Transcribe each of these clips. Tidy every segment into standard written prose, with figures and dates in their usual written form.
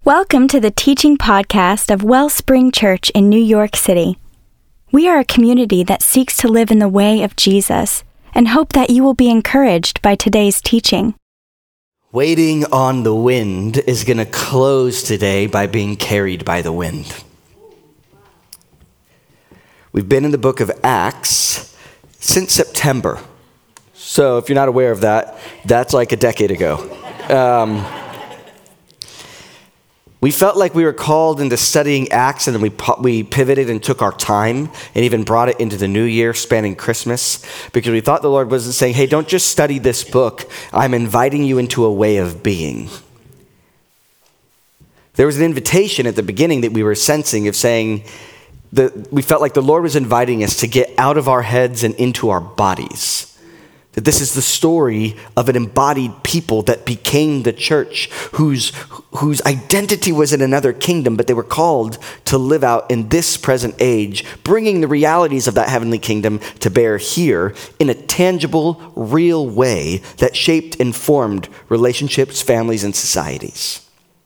Welcome to the teaching podcast of Wellspring Church in New York City. We are a community that seeks to live in the way of Jesus and hope that you will be encouraged by today's teaching. Waiting on the Wind is going to close today by being carried by the wind. We've been in the book of Acts since September. So if you're not aware of that, that's like a decade ago. We felt like we were called into studying Acts, and then we pivoted and took our time and even brought it into the new year, spanning Christmas, because we thought the Lord wasn't saying, hey, don't just study this book. I'm inviting you into a way of being. There was an invitation at the beginning that we were sensing of saying that we felt like the Lord was inviting us to get out of our heads and into our bodies. That this is the story of an embodied people that became the church, whose identity was in another kingdom, but they were called to live out in this present age, bringing the realities of that heavenly kingdom to bear here in a tangible, real way that shaped and formed relationships, families, and societies.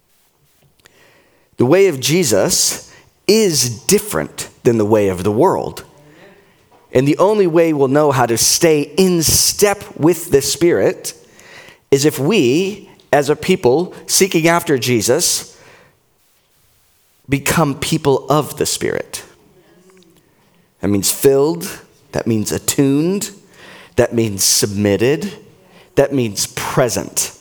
The way of Jesus is different than the way of the world. And the only way we'll know how to stay in step with the Spirit is if we, as a people seeking after Jesus, become people of the Spirit. That means filled, that means attuned, that means submitted, that means present.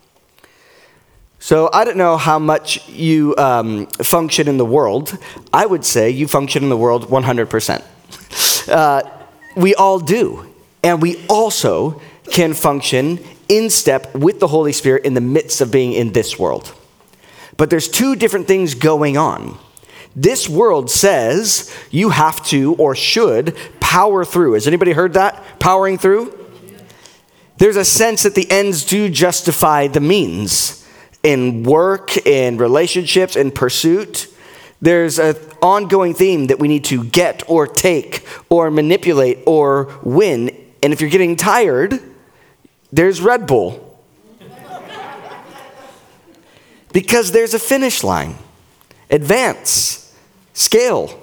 So I don't know how much you function in the world. I would say you function in the world 100%. We all do. And we also can function in step with the Holy Spirit in the midst of being in this world. But there's two different things going on. This world says you have to or should power through. Has anybody heard that? Powering through? There's a sense that the ends do justify the means in work, in relationships, in pursuit. There's an ongoing theme that we need to get or take or manipulate or win. And if you're getting tired, there's Red Bull. Because there's a finish line. Advance. Scale.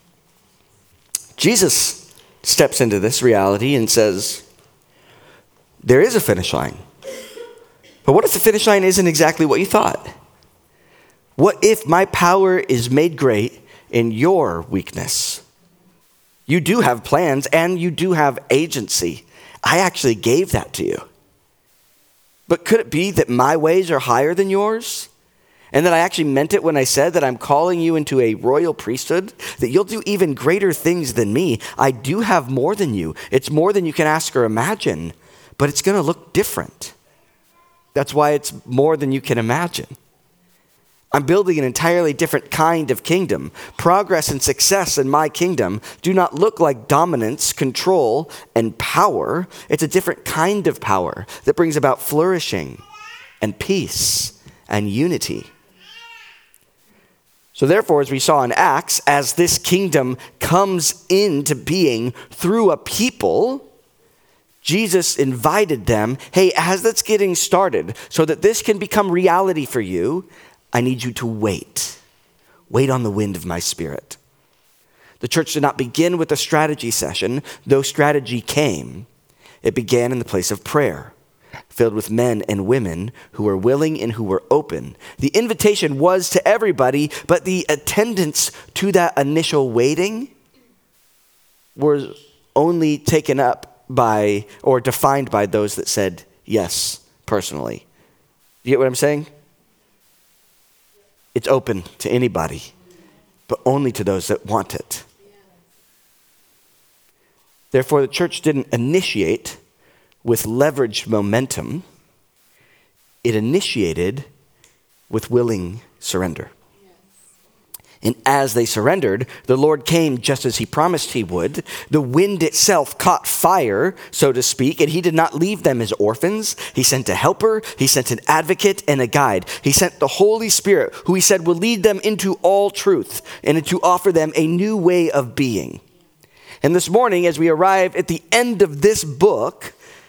Jesus steps into this reality and says, there is a finish line. But what if the finish line isn't exactly what you thought? What if my power is made great in your weakness? You do have plans and you do have agency. I actually gave that to you. But could it be that my ways are higher than yours? And that I actually meant it when I said that I'm calling you into a royal priesthood? That you'll do even greater things than me? I do have more than you. It's more than you can ask or imagine. But it's going to look different. That's why it's more than you can imagine. I'm building an entirely different kind of kingdom. Progress and success in my kingdom do not look like dominance, control, and power. It's a different kind of power that brings about flourishing and peace and unity. So therefore, as we saw in Acts, as this kingdom comes into being through a people, Jesus invited them, hey, as that's getting started, so that this can become reality for you, I need you to wait. Wait on the wind of my Spirit. The church did not begin with a strategy session, though strategy came. It began in the place of prayer, filled with men and women who were willing and who were open. The invitation was to everybody, but the attendance to that initial waiting was only taken up by or defined by those that said yes personally. You get what I'm saying? It's open to anybody, but only to those that want it. Therefore, the church didn't initiate with leveraged momentum. It initiated with willing surrender. And as they surrendered, the Lord came just as he promised he would. The wind itself caught fire, so to speak, and he did not leave them as orphans. He sent a helper, he sent an advocate and a guide. He sent the Holy Spirit, who he said will lead them into all truth and to offer them a new way of being. And this morning, as we arrive at the end of this book,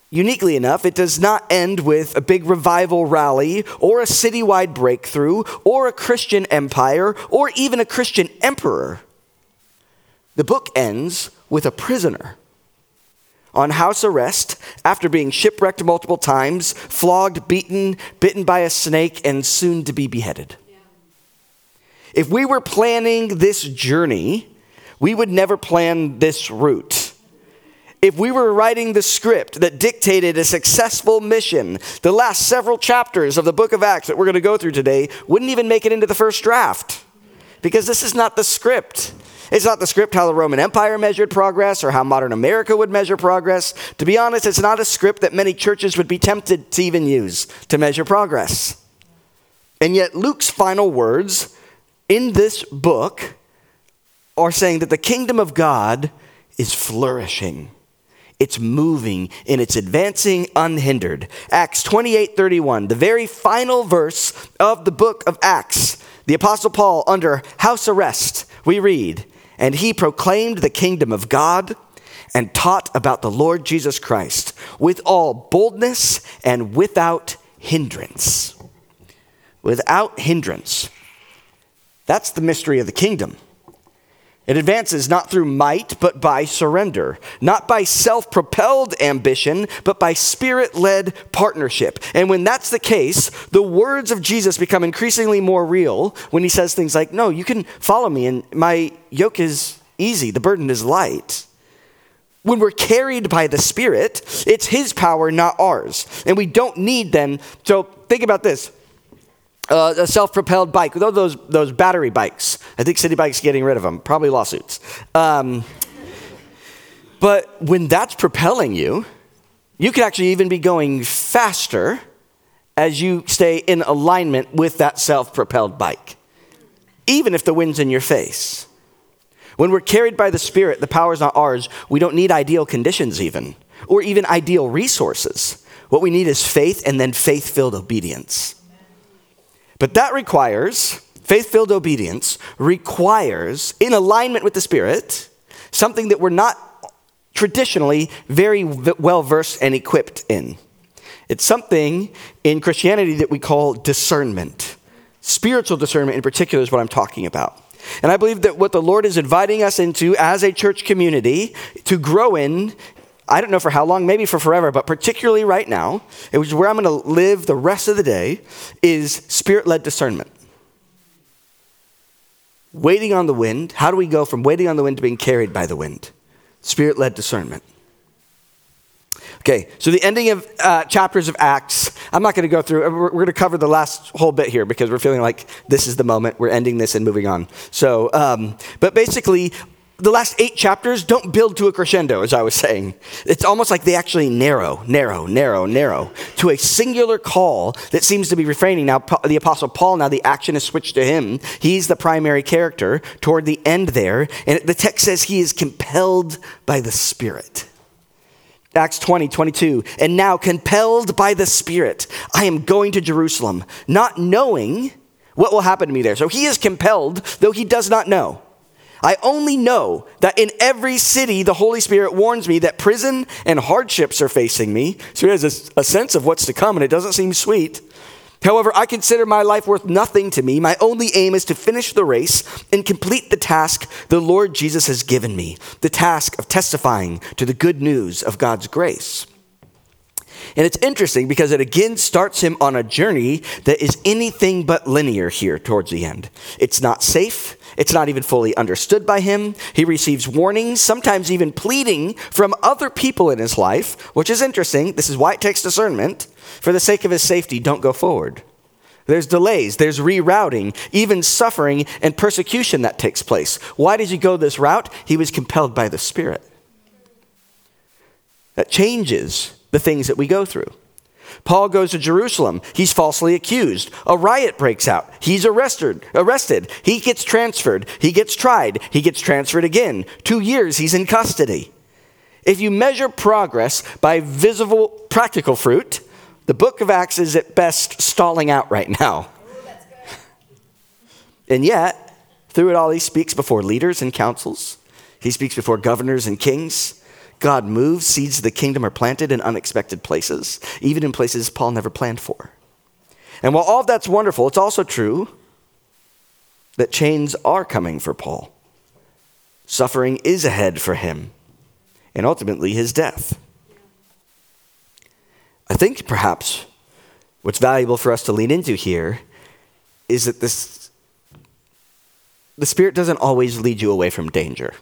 Uniquely enough, it does not end with a big revival rally or a citywide breakthrough or a Christian empire or even a Christian emperor. The book ends with a prisoner on house arrest after being shipwrecked multiple times, flogged, beaten, bitten by a snake, and soon to be beheaded. Yeah. If we were planning this journey, we would never plan this route. If we were writing the script that dictated a successful mission, the last several chapters of the book of Acts that we're going to go through today wouldn't even make it into the first draft, because this is not the script. It's not the script how the Roman Empire measured progress or how modern America would measure progress. To be honest, it's not a script that many churches would be tempted to even use to measure progress. And yet Luke's final words in this book are saying that the kingdom of God is flourishing. It's moving and it's advancing unhindered. Acts 28:31, the very final verse of the book of Acts. The Apostle Paul under house arrest, we read, "And he proclaimed the kingdom of God and taught about the Lord Jesus Christ with all boldness and without hindrance." Without hindrance. That's the mystery of the kingdom. It advances not through might, but by surrender. Not by self-propelled ambition, but by spirit-led partnership. And when that's the case, the words of Jesus become increasingly more real when he says things like, "No, you can follow me, and my yoke is easy, the burden is light." When we're carried by the Spirit, it's his power, not ours. And we don't need then, so think about this. A self-propelled bike, those battery bikes. I think City Bike's getting rid of them, probably lawsuits. But when that's propelling you, you could actually even be going faster as you stay in alignment with that self-propelled bike, even if the wind's in your face. When we're carried by the Spirit, the power's not ours. We don't need ideal conditions even, or even ideal resources. What we need is faith and then faith-filled obedience. But that requires, faith-filled obedience requires, in alignment with the Spirit, something that we're not traditionally very well versed and equipped in. It's something in Christianity that we call discernment. Spiritual discernment in particular is what I'm talking about. And I believe that what the Lord is inviting us into as a church community to grow in, I don't know for how long, maybe for forever, but particularly right now, which is where I'm going to live the rest of the day, is spirit-led discernment. Waiting on the wind. How do we go from waiting on the wind to being carried by the wind? Spirit-led discernment. Okay, so the ending of chapters of Acts, I'm not going to go through, we're going to cover the last whole bit here because we're feeling like this is the moment, we're ending this and moving on. So, but basically, the last 8 chapters don't build to a crescendo, as I was saying. It's almost like they actually narrow to a singular call that seems to be refraining. Now, the Apostle Paul, now the action is switched to him. He's the primary character toward the end there. And the text says he is compelled by the Spirit. Acts 20:22, "And now compelled by the Spirit, I am going to Jerusalem, not knowing what will happen to me there." So he is compelled, though he does not know. "I only know that in every city the Holy Spirit warns me that prison and hardships are facing me." So he has a sense of what's to come, and it doesn't seem sweet. "However, I consider my life worth nothing to me. My only aim is to finish the race and complete the task the Lord Jesus has given me, the task of testifying to the good news of God's grace." And it's interesting because it again starts him on a journey that is anything but linear here towards the end. It's not safe. It's not even fully understood by him. He receives warnings, sometimes even pleading from other people in his life, which is interesting. This is why it takes discernment. For the sake of his safety, don't go forward. There's delays, there's rerouting, even suffering and persecution that takes place. Why did he go this route? He was compelled by the Spirit. That changes the things that we go through. Paul goes to Jerusalem. He's falsely accused. A riot breaks out. He's arrested. He gets transferred. He gets tried. He gets transferred again. 2 years he's in custody. If you measure progress by visible, practical fruit, the book of Acts is at best stalling out right now. And yet, through it all, he speaks before leaders and councils. He speaks before governors and kings. God moves, seeds of the kingdom are planted in unexpected places, even in places Paul never planned for. And while all of that's wonderful, it's also true that chains are coming for Paul. Suffering is ahead for him, and ultimately his death. I think perhaps what's valuable for us to lean into here is that the Spirit doesn't always lead you away from danger.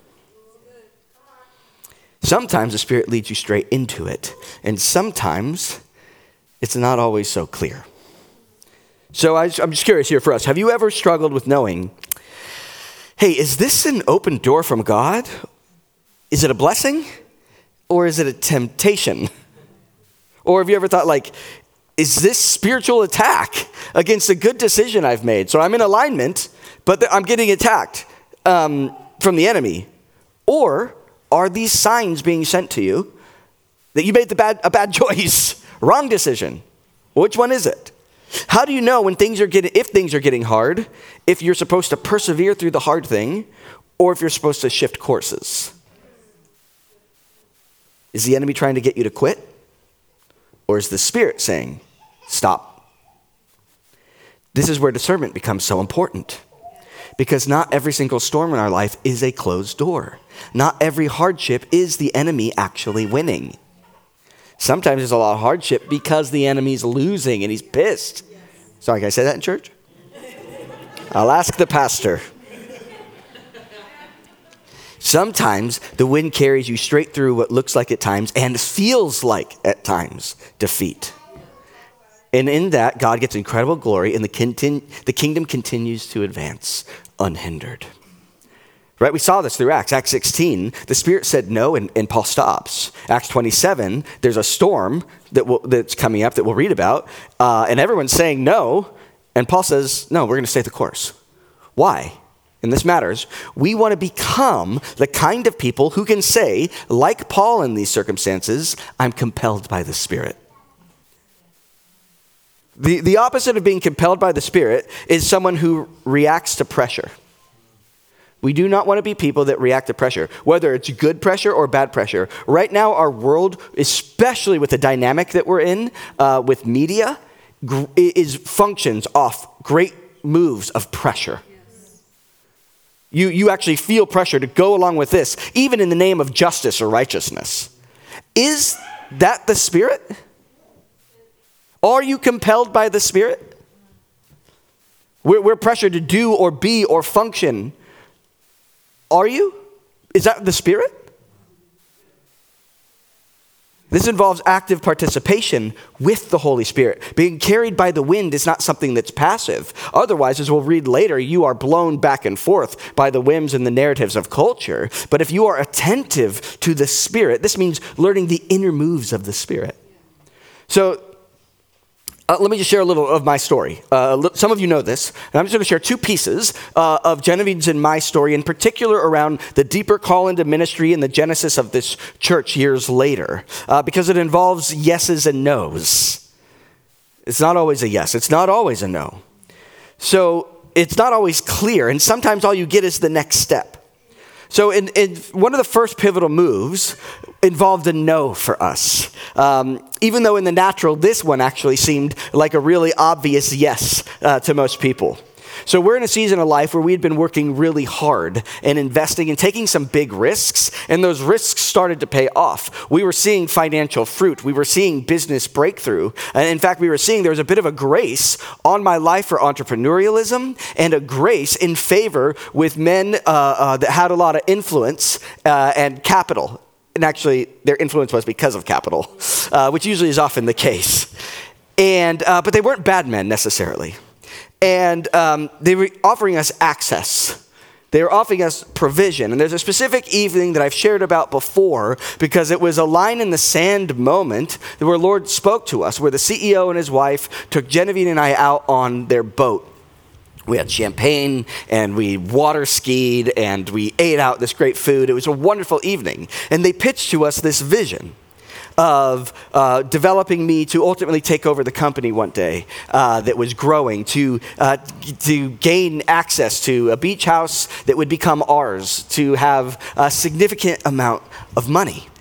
Sometimes the Spirit leads you straight into it, and sometimes it's not always so clear. So I'm just curious here for us. Have you ever struggled with knowing, hey, is this an open door from God? Is it a blessing? Or is it a temptation? Or have you ever thought, like, is this spiritual attack against a good decision I've made? So I'm in alignment, but I'm getting attacked from the enemy. Or are these signs being sent to you that you made a bad choice, wrong decision? Which one is it? How do you know if things are getting hard, if you're supposed to persevere through the hard thing, or if you're supposed to shift courses? Is the enemy trying to get you to quit? Or is the Spirit saying, stop? This is where discernment becomes so important. Because not every single storm in our life is a closed door. Not every hardship is the enemy actually winning. Sometimes there's a lot of hardship because the enemy's losing and he's pissed. Sorry, can I say that in church? I'll ask the pastor. Sometimes the wind carries you straight through what looks like at times and feels like at times defeat. And in that, God gets incredible glory and the kingdom continues to advance unhindered. Right? We saw this through Acts 16. The Spirit said no, and Paul stops. Acts 27, there's a storm that's coming up that we'll read about, and everyone's saying no, and Paul says, no, we're going to stay the course. Why? And this matters. We want to become the kind of people who can say, like Paul in these circumstances, I'm compelled by the Spirit. The opposite of being compelled by the Spirit is someone who reacts to pressure. We do not want to be people that react to pressure, whether it's good pressure or bad pressure. Right now, our world, especially with the dynamic that we're in with media, functions off great moves of pressure. You actually feel pressure to go along with this, even in the name of justice or righteousness. Is that the Spirit? Are you compelled by the Spirit? We're pressured to do or be or function. Are you? Is that the Spirit? This involves active participation with the Holy Spirit. Being carried by the wind is not something that's passive. Otherwise, as we'll read later, you are blown back and forth by the whims and the narratives of culture. But if you are attentive to the Spirit, this means learning the inner moves of the Spirit. So, let me just share a little of my story. Some of you know this, and I'm just going to share two pieces of Genevieve's and my story, in particular around the deeper call into ministry and the genesis of this church years later, because it involves yeses and nos. It's not always a yes. It's not always a no. So it's not always clear, and sometimes all you get is the next step. So in one of the first pivotal moves involved a no for us. Even though in the natural, this one actually seemed like a really obvious yes to most people. So we're in a season of life where we'd been working really hard and investing and taking some big risks, and those risks started to pay off. We were seeing financial fruit. We were seeing business breakthrough. And in fact, we were seeing there was a bit of a grace on my life for entrepreneurialism and a grace in favor with men that had a lot of influence and capital. And actually, their influence was because of capital, which usually is often the case. And but they weren't bad men necessarily. And they were offering us access. They were offering us provision. And there's a specific evening that I've shared about before because it was a line in the sand moment where Lord spoke to us, where the CEO and his wife took Genevieve and I out on their boat. We had champagne and we water skied and we ate out this great food. It was a wonderful evening. And they pitched to us this vision of developing me to ultimately take over the company one day that was growing, to gain access to a beach house that would become ours, to have a significant amount of money.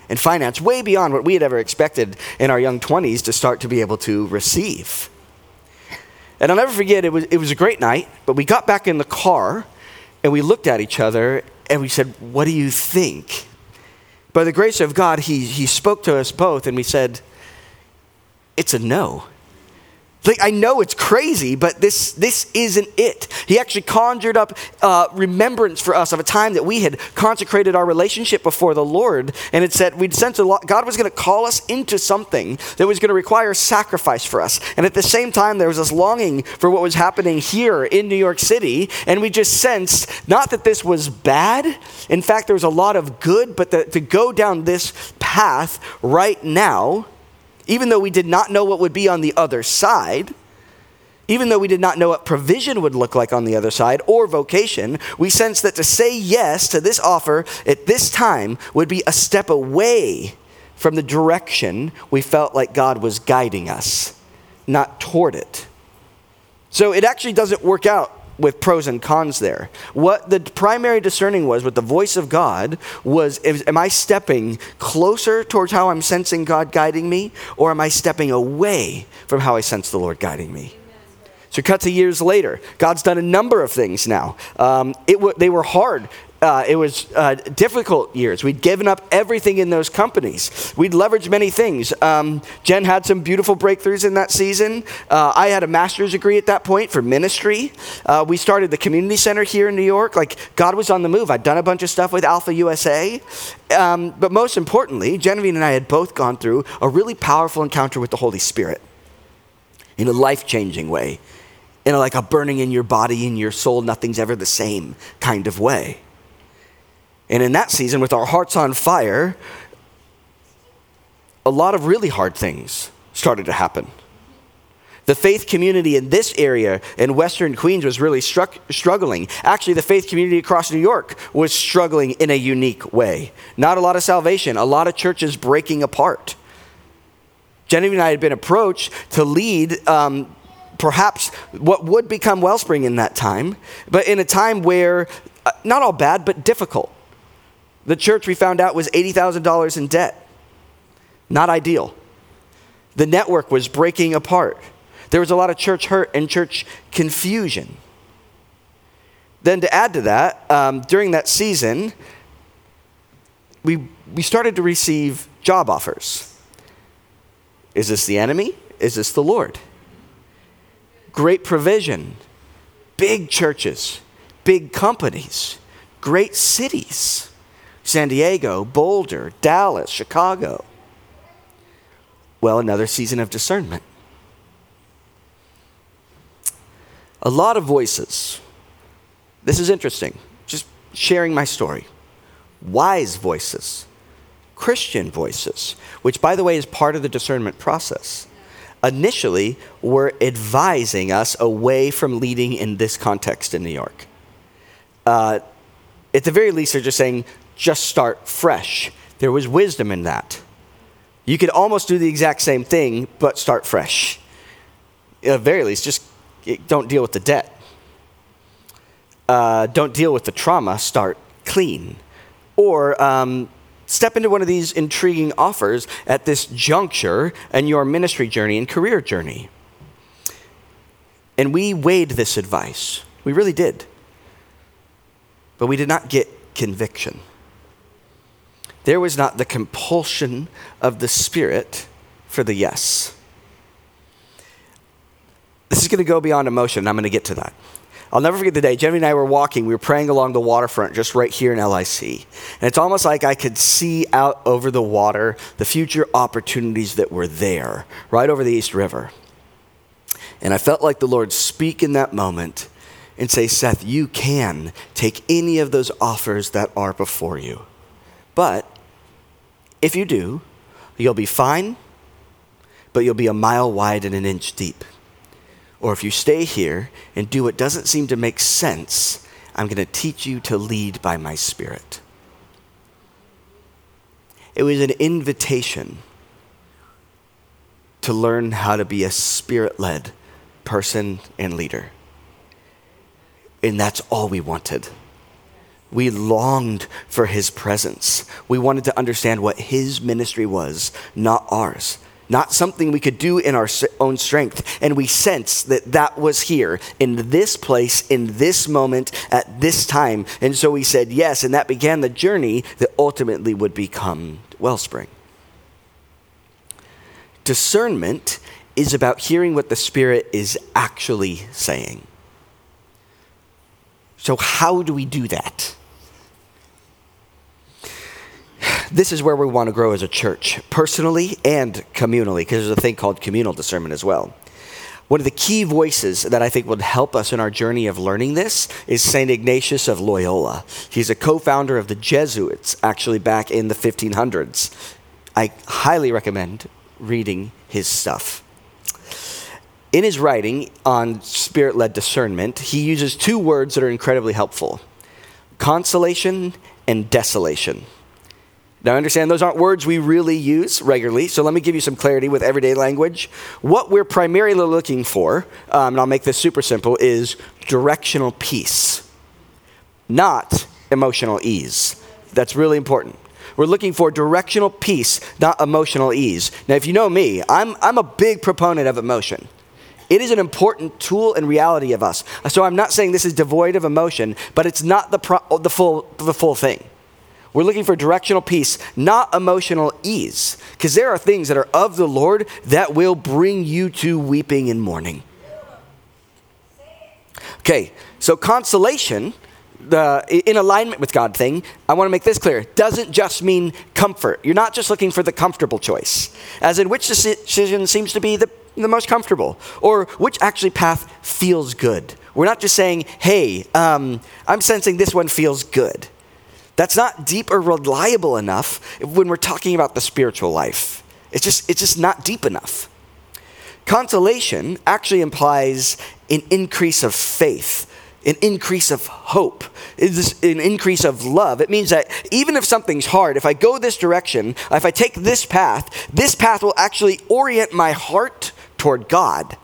and finance, way beyond what we had ever expected in our young 20s to start to be able to receive. And I'll never forget, it was a great night, but we got back in the car and we looked at each other and we said, what do you think? By the grace of God, he spoke to us both and we said, it's a no. Like, I know it's crazy, but this isn't it. He actually conjured up remembrance for us of a time that we had consecrated our relationship before the Lord, and it said we'd sensed a lot. God was going to call us into something that was going to require sacrifice for us. And at the same time, there was this longing for what was happening here in New York City, and we just sensed not that this was bad. In fact, there was a lot of good, but to go down this path right now, even though we did not know what would be on the other side, even though we did not know what provision would look like on the other side or vocation, we sensed that to say yes to this offer at this time would be a step away from the direction we felt like God was guiding us, not toward it. So it actually doesn't work out with pros and cons there. What the primary discerning was with the voice of God was, am I stepping closer towards how I'm sensing God guiding me, or am I stepping away from how I sense the Lord guiding me? So cut to years later. God's done a number of things now. They were hard. It was difficult years. We'd given up everything in those companies. We'd leveraged many things. Jen had some beautiful breakthroughs in that season. I had a master's degree at that point for ministry. We started the community center here in New York. Like, God was on the move. I'd done a bunch of stuff with Alpha USA. But most importantly, Genevieve and I had both gone through a really powerful encounter with the Holy Spirit in a life-changing way, in like a burning in your body and your soul, nothing's ever the same kind of way. And in that season, with our hearts on fire, a lot of really hard things started to happen. The faith community in this area in Western Queens was really struggling. Actually, the faith community across New York was struggling in a unique way. Not a lot of salvation, a lot of churches breaking apart. Genevieve and I had been approached to lead perhaps what would become Wellspring in that time, but in a time where, not all bad, but difficult. The church, we found out, was $80,000 in debt. Not ideal. The network was breaking apart. There was a lot of church hurt and church confusion. Then to add to that, during that season, we started to receive job offers. Is this the enemy? Is this the Lord? Great provision, big churches, big companies, great cities. San Diego, Boulder, Dallas, Chicago. Well, another season of discernment. A lot of voices. This is interesting. Just sharing my story. Wise voices. Christian voices, which, by the way, is part of the discernment process, initially were advising us away from leading in this context in New York. At the very least, they're just saying, just start fresh. There was wisdom in that. You could almost do the exact same thing, but start fresh. At the very least, just don't deal with the debt. Don't deal with the trauma, start clean. Or step into one of these intriguing offers at this juncture in your ministry journey and career journey. And we weighed this advice. We really did. But we did not get conviction. There was not the compulsion of the Spirit for the yes. This is going to go beyond emotion, and I'm going to get to that. I'll never forget the day Jenny and I were walking. We were praying along the waterfront just right here in LIC. And it's almost like I could see out over the water the future opportunities that were there, right over the East River. And I felt like the Lord speak in that moment and say, Seth, you can take any of those offers that are before you. But if you do, you'll be fine, but you'll be a mile wide and an inch deep. Or if you stay here and do what doesn't seem to make sense, I'm going to teach you to lead by my Spirit. It was an invitation to learn how to be a Spirit-led person and leader. And that's all we wanted. We longed for his presence. We wanted to understand what his ministry was, not ours. Not something we could do in our own strength. And we sensed that that was here, in this place, in this moment, at this time. And so we said yes, and that began the journey that ultimately would become Wellspring. Discernment is about hearing what the Spirit is actually saying. So how do we do that? This is where we want to grow as a church, personally and communally, because there's a thing called communal discernment as well. One of the key voices that I think would help us in our journey of learning this is St. Ignatius of Loyola. He's a co-founder of the Jesuits, actually back in the 1500s. I highly recommend reading his stuff. In his writing on spirit-led discernment, he uses two words that are incredibly helpful: consolation and desolation. Now, understand, those aren't words we really use regularly, so let me give you some clarity with everyday language. What we're primarily looking for, and I'll make this super simple, is directional peace, not emotional ease. That's really important. We're looking for directional peace, not emotional ease. Now, if you know me, I'm a big proponent of emotion. It is an important tool and reality of us. So I'm not saying this is devoid of emotion, but it's not the full thing. We're looking for directional peace, not emotional ease, because there are things that are of the Lord that will bring you to weeping and mourning. Okay, so consolation, the in alignment with God thing, I want to make this clear, doesn't just mean comfort. You're not just looking for the comfortable choice, as in which decision seems to be the most comfortable, or which actually path feels good. We're not just saying, hey, I'm sensing this one feels good. That's not deep or reliable enough when we're talking about the spiritual life. It's just not deep enough. Consolation actually implies an increase of faith, an increase of hope, an increase of love. It means that even if something's hard, if I go this direction, if I take this path will actually orient my heart toward God.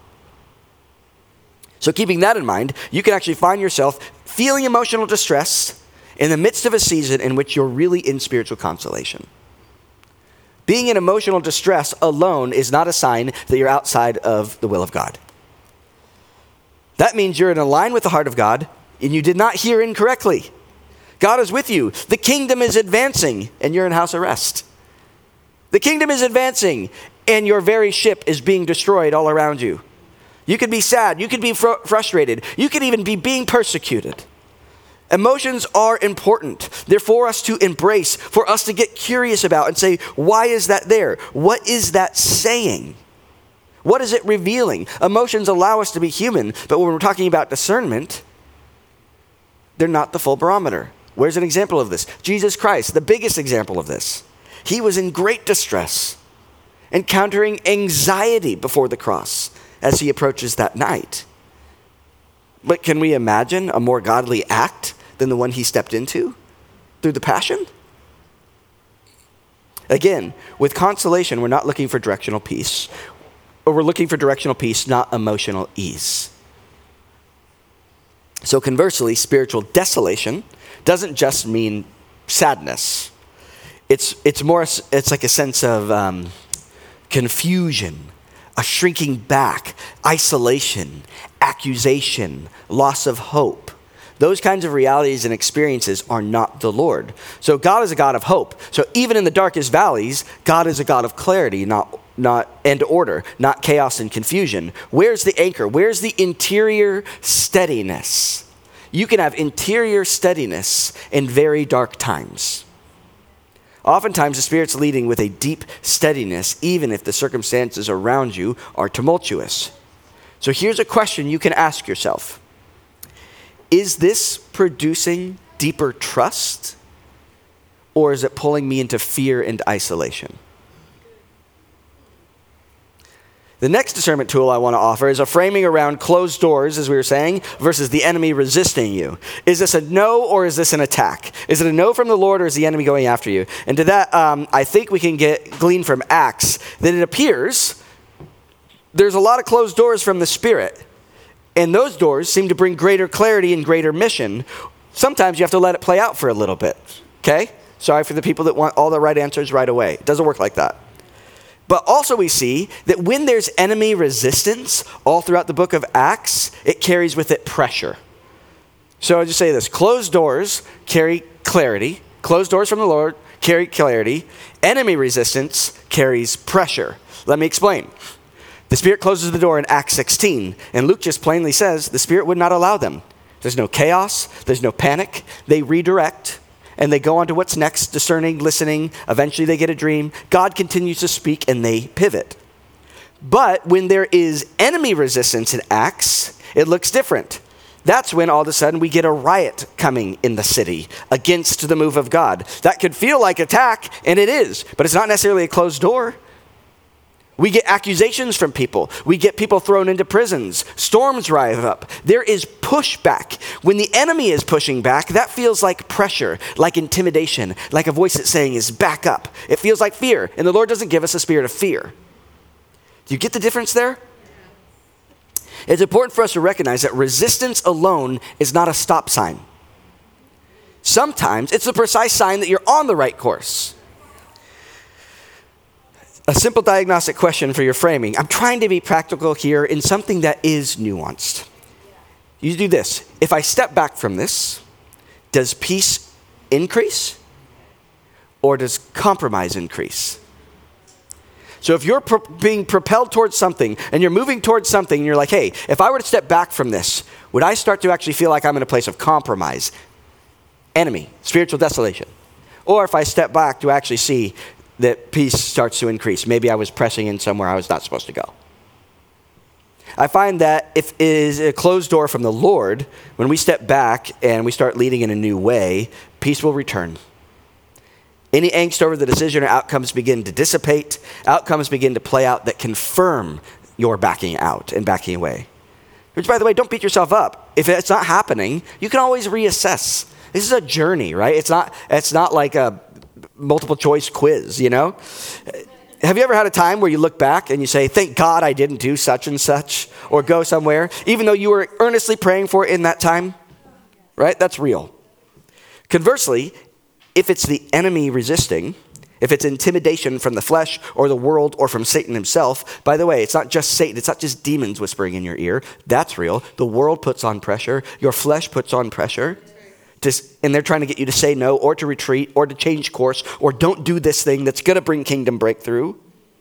So keeping that in mind, you can actually find yourself feeling emotional distress in the midst of a season in which you're really in spiritual consolation. Being in emotional distress alone is not a sign that you're outside of the will of God. That means you're in line with the heart of God and you did not hear incorrectly. God is with you. The kingdom is advancing and you're in house arrest. The kingdom is advancing and your very ship is being destroyed all around you. You could be sad. You could be frustrated. You could even be being persecuted. Emotions are important. They're for us to embrace, for us to get curious about and say, why is that there? What is that saying? What is it revealing? Emotions allow us to be human, but when we're talking about discernment, they're not the full barometer. Where's an example of this? Jesus Christ, the biggest example of this. He was in great distress, encountering anxiety before the cross as he approaches that night. But can we imagine a more godly act than the one he stepped into through the passion? Again, with consolation, we're not looking for directional peace, or we're looking for directional peace, not emotional ease. So conversely, spiritual desolation doesn't just mean sadness. It's like a sense of confusion, a shrinking back, isolation, accusation, loss of hope. Those kinds of realities and experiences are not the Lord. So God is a God of hope. So even in the darkest valleys, God is a God of clarity, not and order, not chaos and confusion. Where's the anchor? Where's the interior steadiness? You can have interior steadiness in very dark times. Oftentimes, the Spirit's leading with a deep steadiness, even if the circumstances around you are tumultuous. So here's a question you can ask yourself. Is this producing deeper trust, or is it pulling me into fear and isolation? The next discernment tool I want to offer is a framing around closed doors, as we were saying, versus the enemy resisting you. Is this a no or is this an attack? Is it a no from the Lord or is the enemy going after you? And to that, I think we can glean from Acts that it appears there's a lot of closed doors from the Spirit. And those doors seem to bring greater clarity and greater mission. Sometimes you have to let it play out for a little bit, okay? Sorry for the people that want all the right answers right away. It doesn't work like that. But also we see that when there's enemy resistance all throughout the book of Acts, it carries with it pressure. So I'll just say this. Closed doors carry clarity. Closed doors from the Lord carry clarity. Enemy resistance carries pressure. Let me explain. The Spirit closes the door in Acts 16, and Luke just plainly says the Spirit would not allow them. There's no chaos. There's no panic. They redirect, and they go on to what's next, discerning, listening. Eventually they get a dream. God continues to speak, and they pivot. But when there is enemy resistance in Acts, it looks different. That's when all of a sudden we get a riot coming in the city against the move of God. That could feel like attack, and it is, but it's not necessarily a closed door. We get accusations from people. We get people thrown into prisons. Storms rise up. There is pushback. When the enemy is pushing back, that feels like pressure, like intimidation, like a voice that's saying is back up. It feels like fear, and the Lord doesn't give us a spirit of fear. Do you get the difference there? It's important for us to recognize that resistance alone is not a stop sign. Sometimes it's the precise sign that you're on the right course. A simple diagnostic question for your framing. I'm trying to be practical here in something that is nuanced. You do this. If I step back from this, does peace increase or does compromise increase? So if you're being propelled towards something and you're moving towards something and you're like, hey, if I were to step back from this, would I start to actually feel like I'm in a place of compromise? Enemy, spiritual desolation. Or if I step back to actually see that peace starts to increase. Maybe I was pressing in somewhere I was not supposed to go. I find that if it is a closed door from the Lord, when we step back and we start leading in a new way, peace will return. Any angst over the decision or outcomes begin to dissipate. Outcomes begin to play out that confirm your backing out and backing away. Which, by the way, don't beat yourself up. If it's not happening, you can always reassess. This is a journey, right? It's not like a multiple choice quiz, you know? Have you ever had a time where you look back and you say, thank God I didn't do such and such or go somewhere, even though you were earnestly praying for it in that time? Right? That's real. Conversely, if it's the enemy resisting, if it's intimidation from the flesh or the world or from Satan himself, by the way, it's not just Satan, it's not just demons whispering in your ear. That's real. The world puts on pressure. Your flesh puts on pressure. And they're trying to get you to say no or to retreat or to change course or don't do this thing that's going to bring kingdom breakthrough.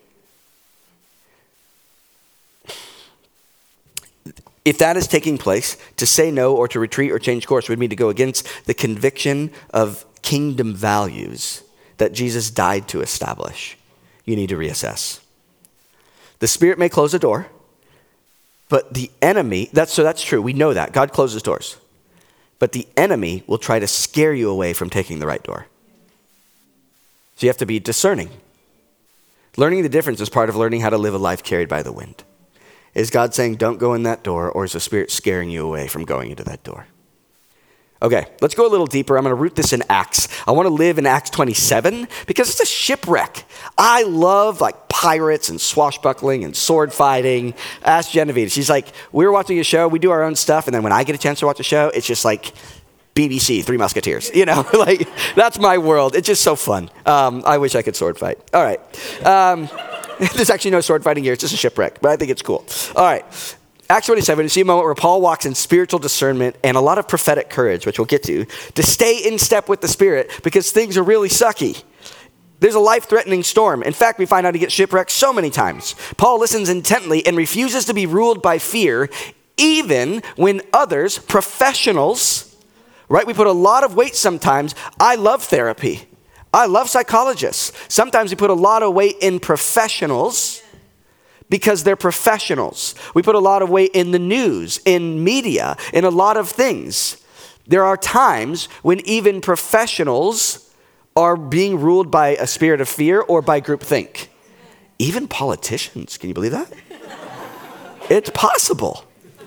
If that is taking place, to say no or to retreat or change course would mean to go against the conviction of kingdom values that Jesus died to establish. You need to reassess. The Spirit may close a door, but the enemy, that's true. We know that. God closes doors. But the enemy will try to scare you away from taking the right door. So you have to be discerning. Learning the difference is part of learning how to live a life carried by the wind. Is God saying, don't go in that door, or is the Spirit scaring you away from going into that door? Okay, let's go a little deeper. I'm going to root this in Acts. I want to live in Acts 27 because it's a shipwreck. I love like pirates and swashbuckling and sword fighting. Ask Genevieve. She's like, we were watching a show. We do our own stuff. And then when I get a chance to watch a show, it's just like BBC, Three Musketeers. You know, like that's my world. It's just so fun. I wish I could sword fight. All right. There's actually no sword fighting here. It's just a shipwreck, but I think it's cool. All right. Acts 27, you see a moment where Paul walks in spiritual discernment and a lot of prophetic courage, which we'll get to stay in step with the Spirit because things are really sucky. There's a life-threatening storm. In fact, we find out he gets shipwrecked so many times. Paul listens intently and refuses to be ruled by fear, even when others, professionals, right? We put a lot of weight sometimes. I love therapy. I love psychologists. Sometimes we put a lot of weight in professionals because they're professionals. We put a lot of weight in the news, in media, in a lot of things. There are times when even professionals are being ruled by a spirit of fear or by groupthink. Even politicians, can you believe that? It's possible.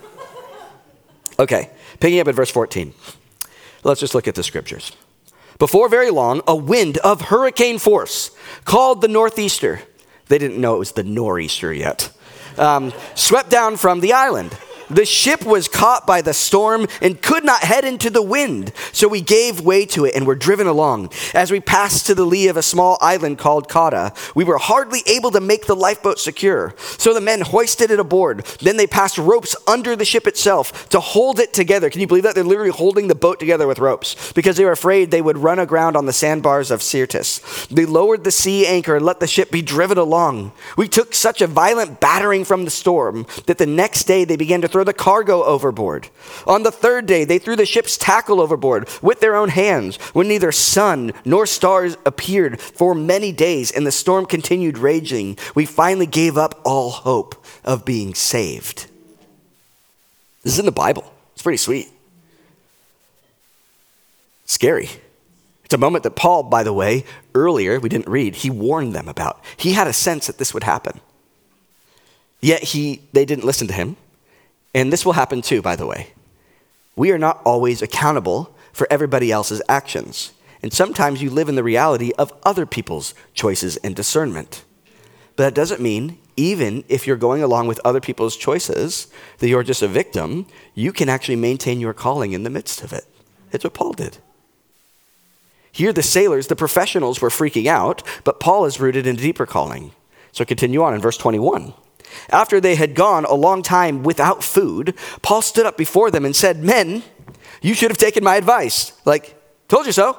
Okay, picking up at verse 14. Let's just look at the scriptures. Before very long, a wind of hurricane force called the northeaster. They didn't know it was the nor'easter yet. Swept down from the island. The ship was caught by the storm and could not head into the wind. So we gave way to it and were driven along. As we passed to the lee of a small island called Cauda, we were hardly able to make the lifeboat secure. So the men hoisted it aboard. Then they passed ropes under the ship itself to hold it together. Can you believe that? They're literally holding the boat together with ropes because they were afraid they would run aground on the sandbars of Syrtis. They lowered the sea anchor and let the ship be driven along. We took such a violent battering from the storm that the next day they began to throw the cargo overboard. On the third day, they threw the ship's tackle overboard with their own hands when neither sun nor stars appeared for many days and the storm continued raging. We finally gave up all hope of being saved. This is in the Bible. It's pretty sweet. Scary. It's a moment that Paul, by the way, earlier, we didn't read, he warned them about. He had a sense that this would happen. Yet they didn't listen to him. And this will happen too, by the way. We are not always accountable for everybody else's actions. And sometimes you live in the reality of other people's choices and discernment. But that doesn't mean, even if you're going along with other people's choices, that you're just a victim. You can actually maintain your calling in the midst of it. It's what Paul did. Here, the sailors, the professionals, were freaking out, but Paul is rooted in a deeper calling. So continue on in verse 21. After they had gone a long time without food, Paul stood up before them and said, "Men, you should have taken my advice." Like, told you so.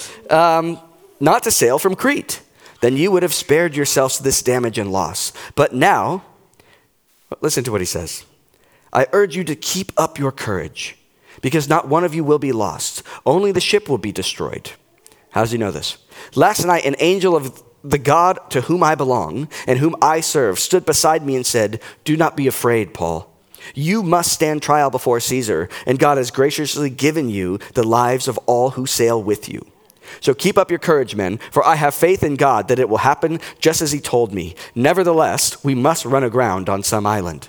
Not to sail from Crete. Then you would have spared yourselves this damage and loss. But now, listen to what he says. "I urge you to keep up your courage, because not one of you will be lost. Only the ship will be destroyed." How does he know this? "Last night, an angel of the God to whom I belong and whom I serve stood beside me and said, 'Do not be afraid, Paul. You must stand trial before Caesar, and God has graciously given you the lives of all who sail with you. So keep up your courage, men, for I have faith in God that it will happen just as he told me. Nevertheless, we must run aground on some island.'"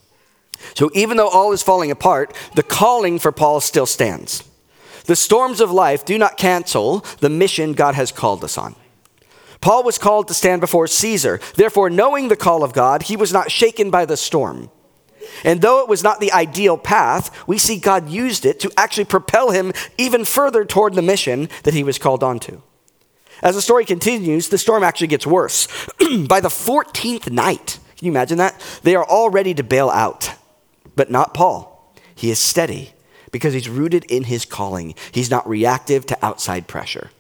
So even though all is falling apart, the calling for Paul still stands. The storms of life do not cancel the mission God has called us on. Paul was called to stand before Caesar. Therefore, knowing the call of God, he was not shaken by the storm. And though it was not the ideal path, we see God used it to actually propel him even further toward the mission that he was called onto. As the story continues, the storm actually gets worse. By the 14th night, can you imagine that? They are all ready to bail out, but not Paul. He is steady because he's rooted in his calling. He's not reactive to outside pressure.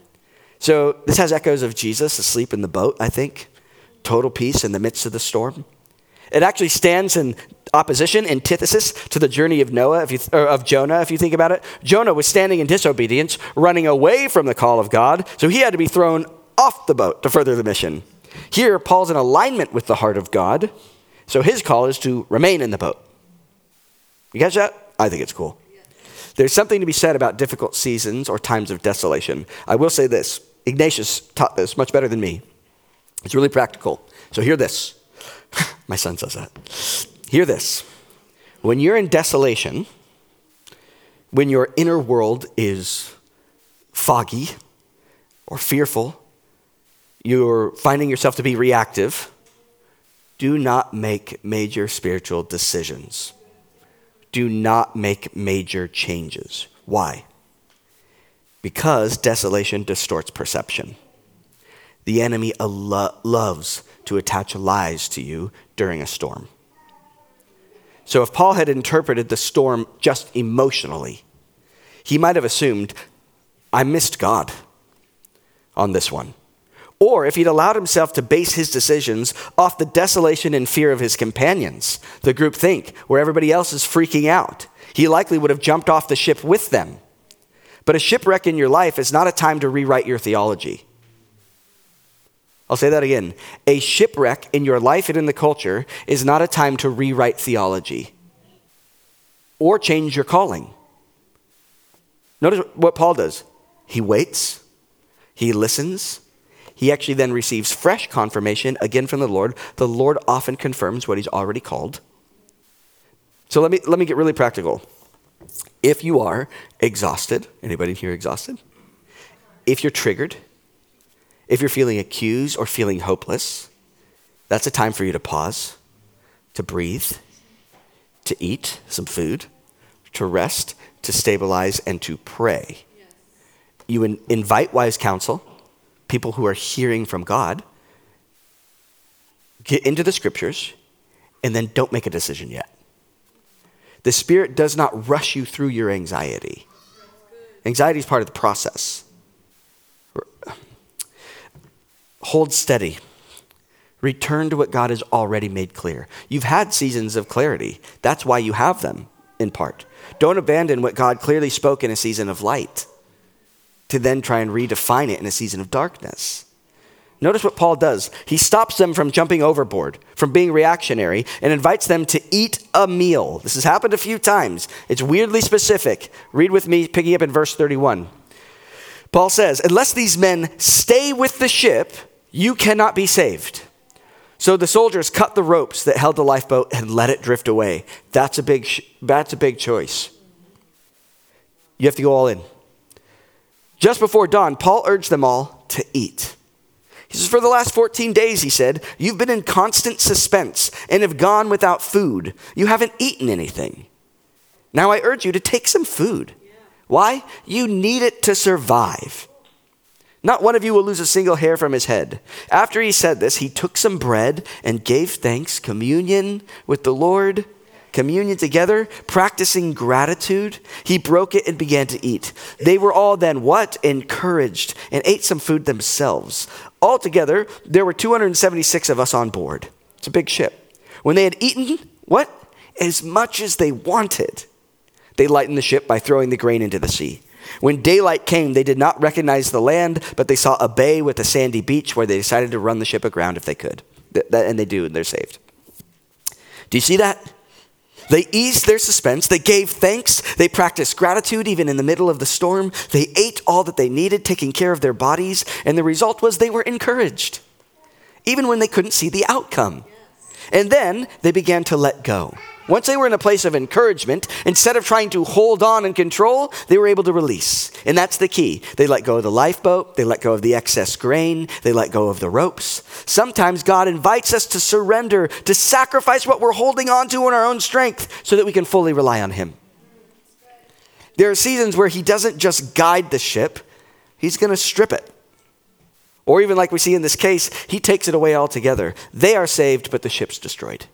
So this has echoes of Jesus asleep in the boat, I think. Total peace in the midst of the storm. It actually stands in opposition, antithesis to the journey of Jonah, if you think about it. Jonah was standing in disobedience, running away from the call of God, so he had to be thrown off the boat to further the mission. Here, Paul's in alignment with the heart of God, so his call is to remain in the boat. You catch that? I think it's cool. There's something to be said about difficult seasons or times of desolation. I will say this. Ignatius taught this much better than me. It's really practical. So hear this. My son says that. Hear this. When you're in desolation, when your inner world is foggy or fearful, you're finding yourself to be reactive, do not make major spiritual decisions. Do not make major changes. Why? Because desolation distorts perception. The enemy loves to attach lies to you during a storm. So if Paul had interpreted the storm just emotionally, he might have assumed, I missed God on this one. Or if he'd allowed himself to base his decisions off the desolation and fear of his companions, the group think, where everybody else is freaking out, he likely would have jumped off the ship with them. But a shipwreck in your life is not a time to rewrite your theology. I'll say that again. A shipwreck in your life and in the culture is not a time to rewrite theology or change your calling. Notice what Paul does. He waits. He listens. He actually then receives fresh confirmation again from the Lord. The Lord often confirms what he's already called. So let me get really practical. If you are exhausted, anybody here exhausted? If you're triggered, if you're feeling accused or feeling hopeless, that's a time for you to pause, to breathe, to eat some food, to rest, to stabilize, and to pray. Yes. You invite wise counsel, people who are hearing from God, get into the scriptures, and then don't make a decision yet. The Spirit does not rush you through your anxiety. Anxiety is part of the process. Hold steady. Return to what God has already made clear. You've had seasons of clarity. That's why you have them, in part. Don't abandon what God clearly spoke in a season of light to then try and redefine it in a season of darkness. Notice what Paul does. He stops them from jumping overboard, from being reactionary, and invites them to eat a meal. This has happened a few times. It's weirdly specific. Read with me, picking up in verse 31. Paul says, unless these men stay with the ship, you cannot be saved. So the soldiers cut the ropes that held the lifeboat and let it drift away. That's a big choice. You have to go all in. Just before dawn, Paul urged them all to eat. He says, for the last 14 days, he said, you've been in constant suspense and have gone without food. You haven't eaten anything. Now I urge you to take some food. Yeah. Why? You need it to survive. Not one of you will lose a single hair from his head. After he said this, he took some bread and gave thanks, communion with the Lord, communion together, practicing gratitude. He broke it and began to eat. They were all then what? Encouraged and ate some food themselves. Altogether, there were 276 of us on board. It's a big ship. When they had eaten, what? As much as they wanted, they lightened the ship by throwing the grain into the sea. When daylight came, they did not recognize the land, but they saw a bay with a sandy beach where they decided to run the ship aground if they could. And they do, and they're saved. Do you see that? They eased their suspense. They gave thanks. They practiced gratitude even in the middle of the storm. They ate all that they needed, taking care of their bodies. And the result was they were encouraged, even when they couldn't see the outcome. And then they began to let go. Once they were in a place of encouragement, instead of trying to hold on and control, they were able to release. And that's the key. They let go of the lifeboat. They let go of the excess grain. They let go of the ropes. Sometimes God invites us to surrender, to sacrifice what we're holding on to in our own strength so that we can fully rely on him. There are seasons where he doesn't just guide the ship. He's going to strip it. Or even like we see in this case, he takes it away altogether. They are saved, but the ship's destroyed.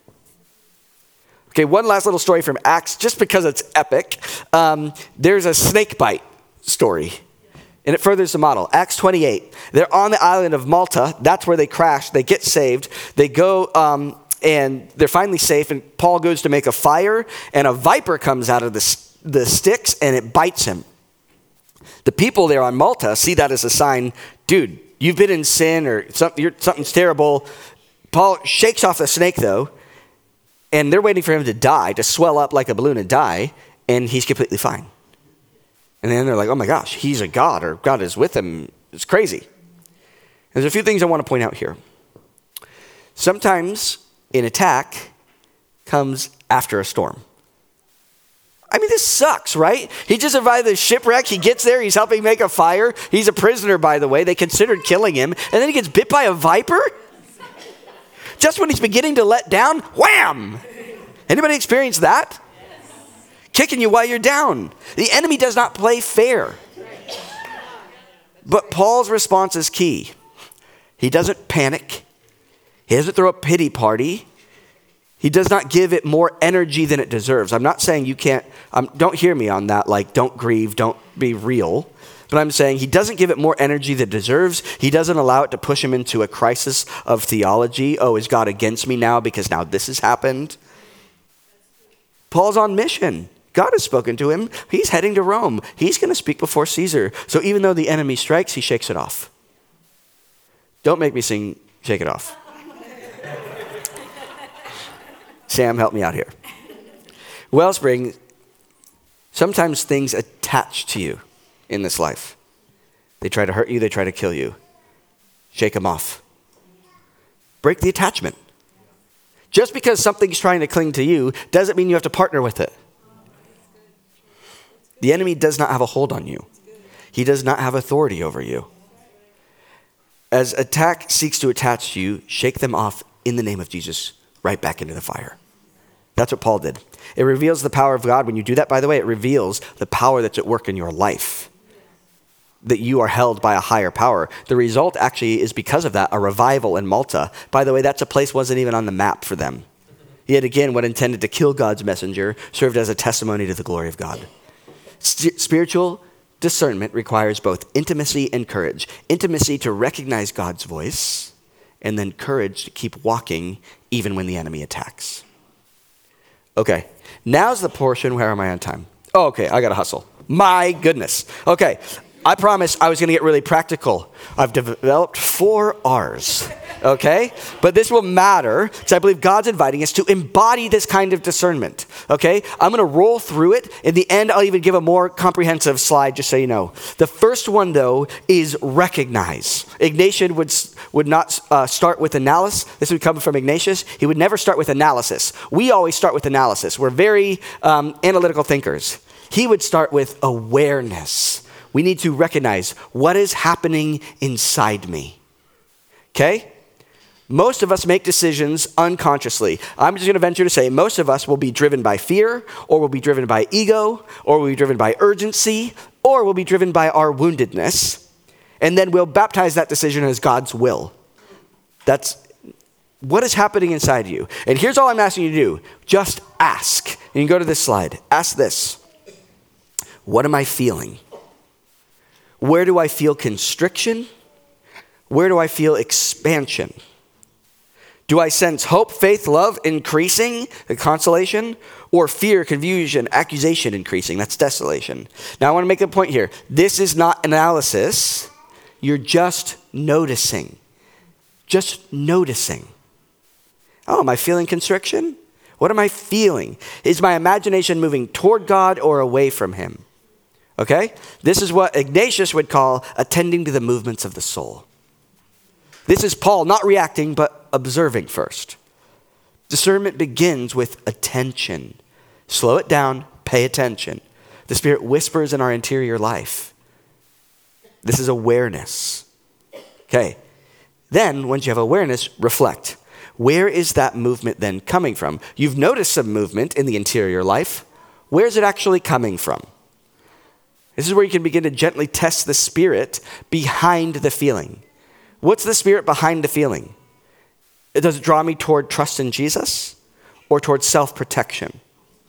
Okay, one last little story from Acts, just because it's epic. There's a snake bite story, and it furthers the model. Acts 28, they're on the island of Malta. That's where they crash. They get saved. They go, and they're finally safe, and Paul goes to make a fire, and a viper comes out of the sticks, and it bites him. The people there on Malta see that as a sign, dude, you've been in sin, or something's terrible. Paul shakes off the snake, though, and they're waiting for him to die, to swell up like a balloon and die, and he's completely fine. And then they're like, oh my gosh, he's a god, or God is with him. It's crazy. There's a few things I want to point out here. Sometimes an attack comes after a storm. I mean, this sucks, right? He just survived the shipwreck. He gets there. He's helping make a fire. He's a prisoner, by the way. They considered killing him. And then he gets bit by a viper? Just when he's beginning to let down, wham! Anybody experience that? Yes. Kicking you while you're down. The enemy does not play fair. But Paul's response is key. He doesn't panic. He doesn't throw a pity party. He does not give it more energy than it deserves. I'm not saying you can't, don't hear me on that, like don't grieve, don't be real. But I'm saying he doesn't give it more energy than it deserves. He doesn't allow it to push him into a crisis of theology. Oh, is God against me now because now this has happened? Paul's on mission. God has spoken to him. He's heading to Rome. He's going to speak before Caesar. So even though the enemy strikes, he shakes it off. Don't make me sing Shake It Off. Sam, help me out here. Wellspring, sometimes things attach to you in this life. They try to hurt you. They try to kill you. Shake them off. Break the attachment. Just because something's trying to cling to you doesn't mean you have to partner with it. The enemy does not have a hold on you. He does not have authority over you. As attack seeks to attach to you, shake them off in the name of Jesus, right back into the fire. That's what Paul did. It reveals the power of God. When you do that, by the way, it reveals the power that's at work in your life, that you are held by a higher power. The result actually is, because of that, a revival in Malta. By the way, that's a place wasn't even on the map for them. Yet again, what intended to kill God's messenger served as a testimony to the glory of God. Spiritual discernment requires both intimacy and courage. Intimacy to recognize God's voice, and then courage to keep walking even when the enemy attacks. Okay, now's the portion where am I on time? Oh, okay, I gotta hustle. My goodness. Okay, I promised I was gonna get really practical. I've developed 4 R's, okay? But this will matter because I believe God's inviting us to embody this kind of discernment, okay? I'm gonna roll through it. In the end, I'll even give a more comprehensive slide just so you know. The first one, though, is recognize. Ignatius would not start with analysis. This would come from Ignatius. He would never start with analysis. We always start with analysis. We're very analytical thinkers. He would start with awareness. We need to recognize what is happening inside me. Okay? Most of us make decisions unconsciously. I'm just going to venture to say most of us will be driven by fear, or will be driven by ego, or will be driven by urgency, or will be driven by our woundedness. And then we'll baptize that decision as God's will. That's what is happening inside you. And here's all I'm asking you to do. Just ask. And you can go to this slide. Ask this. What am I feeling? Where do I feel constriction? Where do I feel expansion? Do I sense hope, faith, love increasing, the consolation? Or fear, confusion, accusation increasing? That's desolation. Now I want to make a point here. This is not analysis. You're just noticing. Just noticing. Oh, am I feeling constriction? What am I feeling? Is my imagination moving toward God or away from him? Okay? This is what Ignatius would call attending to the movements of the soul. This is Paul not reacting, but observing first. Discernment begins with attention. Slow it down, pay attention. The Spirit whispers in our interior life. This is awareness. Okay. Then, once you have awareness, reflect. Where is that movement then coming from? You've noticed some movement in the interior life. Where is it actually coming from? This is where you can begin to gently test the spirit behind the feeling. What's the spirit behind the feeling? Does it draw me toward trust in Jesus or toward self-protection?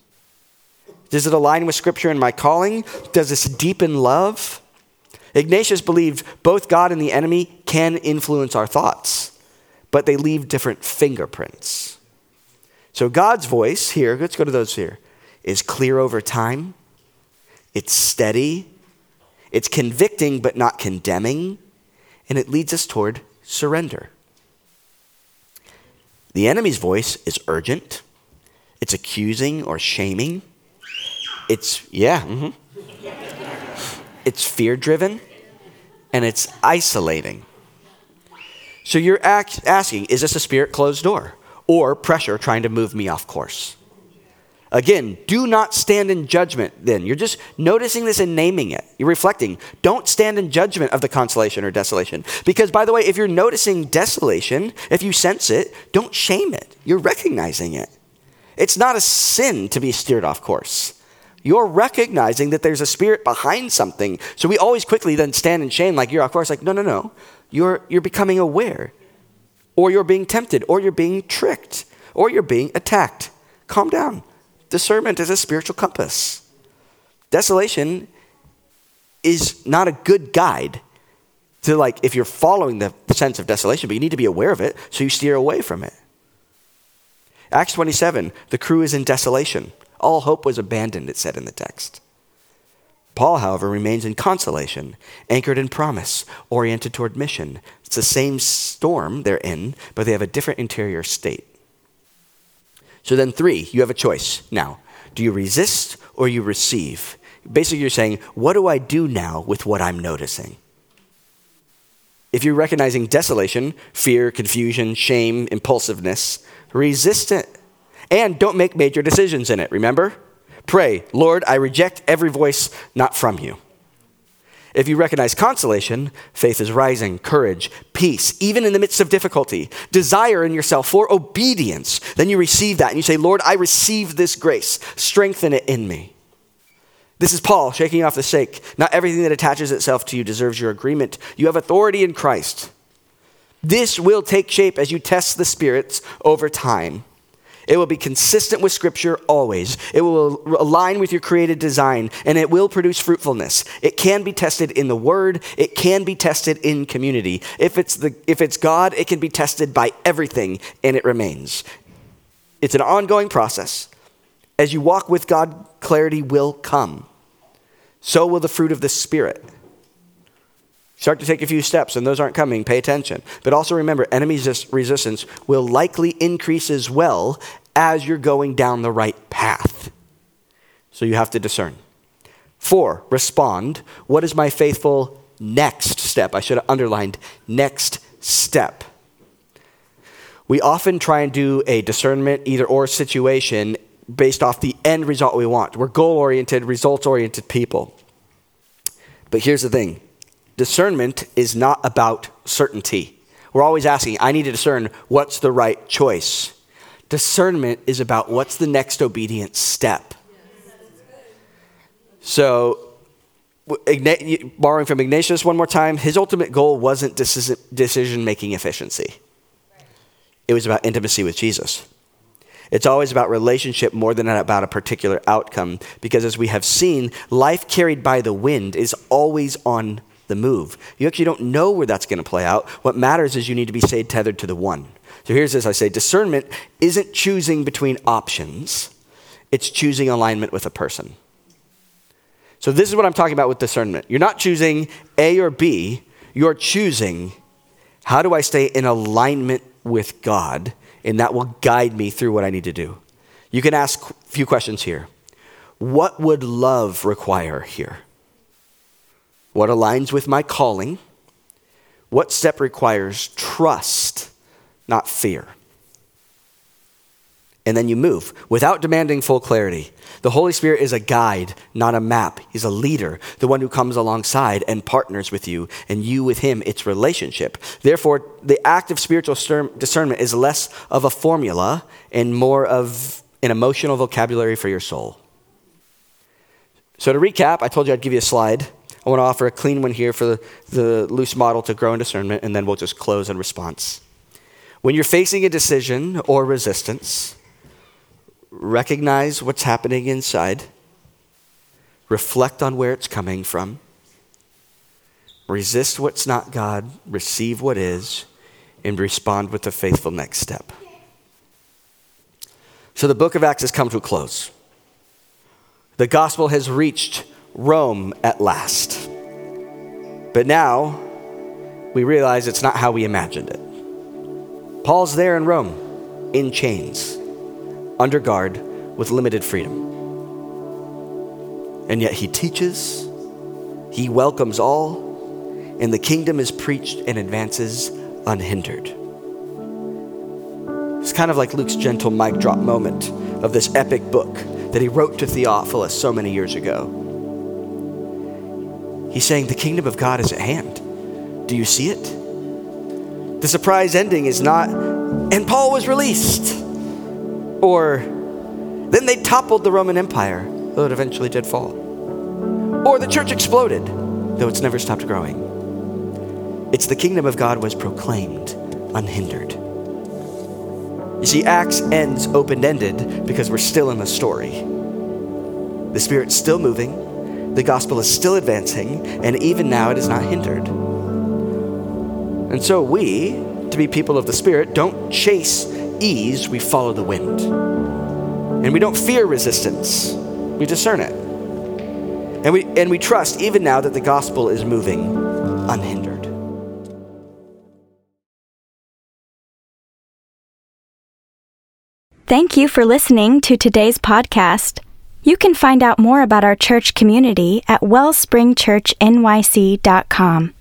Does it align with Scripture and my calling? Does this deepen love? Ignatius believed both God and the enemy can influence our thoughts, but they leave different fingerprints. So God's voice here, let's go to those here, is clear over time. It's steady, it's convicting but not condemning, and it leads us toward surrender. The enemy's voice is urgent, it's accusing or shaming, it's fear-driven, and it's isolating. So you're asking, is this a spirit closed door or pressure trying to move me off course? Again, do not stand in judgment then. You're just noticing this and naming it. You're reflecting. Don't stand in judgment of the consolation or desolation. Because, by the way, if you're noticing desolation, if you sense it, don't shame it. You're recognizing it. It's not a sin to be steered off course. You're recognizing that there's a spirit behind something. So we always quickly then stand in shame like you're off course. Like, no. You're becoming aware. Or you're being tempted. Or you're being tricked. Or you're being attacked. Calm down. Discernment is a spiritual compass. Desolation is not a good guide to, like, if you're following the sense of desolation, but you need to be aware of it so you steer away from it. Acts 27, the crew is in desolation. All hope was abandoned, it said in the text. Paul, however, remains in consolation, anchored in promise, oriented toward mission. It's the same storm they're in, but they have a different interior state. So then 3, you have a choice now. Do you resist or you receive? Basically, you're saying, what do I do now with what I'm noticing? If you're recognizing desolation, fear, confusion, shame, impulsiveness, resist it. And don't make major decisions in it, remember? Pray, Lord, I reject every voice not from you. If you recognize consolation, faith is rising, courage, peace, even in the midst of difficulty, desire in yourself for obedience, then you receive that and you say, Lord, I receive this grace. Strengthen it in me. This is Paul shaking off the shake. Not everything that attaches itself to you deserves your agreement. You have authority in Christ. This will take shape as you test the spirits over time. It will be consistent with Scripture always. It will align with your created design, and it will produce fruitfulness. It can be tested in the Word. It can be tested in community. If it's God, it can be tested by everything, and it remains. It's an ongoing process. As you walk with God, clarity will come. So will the fruit of the Spirit. Start to take a few steps, and those aren't coming. Pay attention. But also remember, enemy resistance will likely increase as well as you're going down the right path. So you have to discern. 4, respond. What is my faithful next step? I should have underlined next step. We often try and do a discernment, either or situation based off the end result we want. We're goal-oriented, results-oriented people. But here's the thing. Discernment is not about certainty. We're always asking, I need to discern what's the right choice. Discernment is about what's the next obedient step. So, borrowing from Ignatius one more time, his ultimate goal wasn't decision-making efficiency. It was about intimacy with Jesus. It's always about relationship more than about a particular outcome, because as we have seen, life carried by the wind is always on the move. You actually don't know where that's going to play out. What matters is you need to be stayed tethered to the one. So here's this, I say, discernment isn't choosing between options. It's choosing alignment with a person. So this is what I'm talking about with discernment. You're not choosing A or B. You're choosing, how do I stay in alignment with God? And that will guide me through what I need to do. You can ask a few questions here. What would love require here? What aligns with my calling? What step requires trust, not fear? And then you move without demanding full clarity. The Holy Spirit is a guide, not a map. He's a leader, the one who comes alongside and partners with you, and you with him. It's relationship. Therefore, the act of spiritual discernment is less of a formula and more of an emotional vocabulary for your soul. So to recap, I told you I'd give you a slide. I want to offer a clean one here for the loose model to grow in discernment, and then we'll just close in response. When you're facing a decision or resistance, recognize what's happening inside. Reflect on where it's coming from. Resist what's not God. Receive what is. And respond with the faithful next step. So the book of Acts has come to a close. The gospel has reached Rome at last. But now we realize it's not how we imagined it. Paul's there in Rome, in chains, under guard, with limited freedom. And yet he teaches, he welcomes all, and the kingdom is preached and advances unhindered. It's kind of like Luke's gentle mic drop moment of this epic book that he wrote to Theophilus so many years ago. He's saying the kingdom of God is at hand. Do you see it? The surprise ending is not, and Paul was released, or then they toppled the Roman Empire, though it eventually did fall, or the church exploded, though it's never stopped growing. It's the kingdom of God was proclaimed unhindered. You see, Acts ends open-ended because we're still in the story. The Spirit's still moving. The gospel is still advancing, and even now it is not hindered. And so we, to be people of the Spirit, don't chase ease, we follow the wind. And we don't fear resistance, we discern it. And we trust even now that the gospel is moving unhindered. Thank you for listening to today's podcast. You can find out more about our church community at wellspringchurchnyc.com.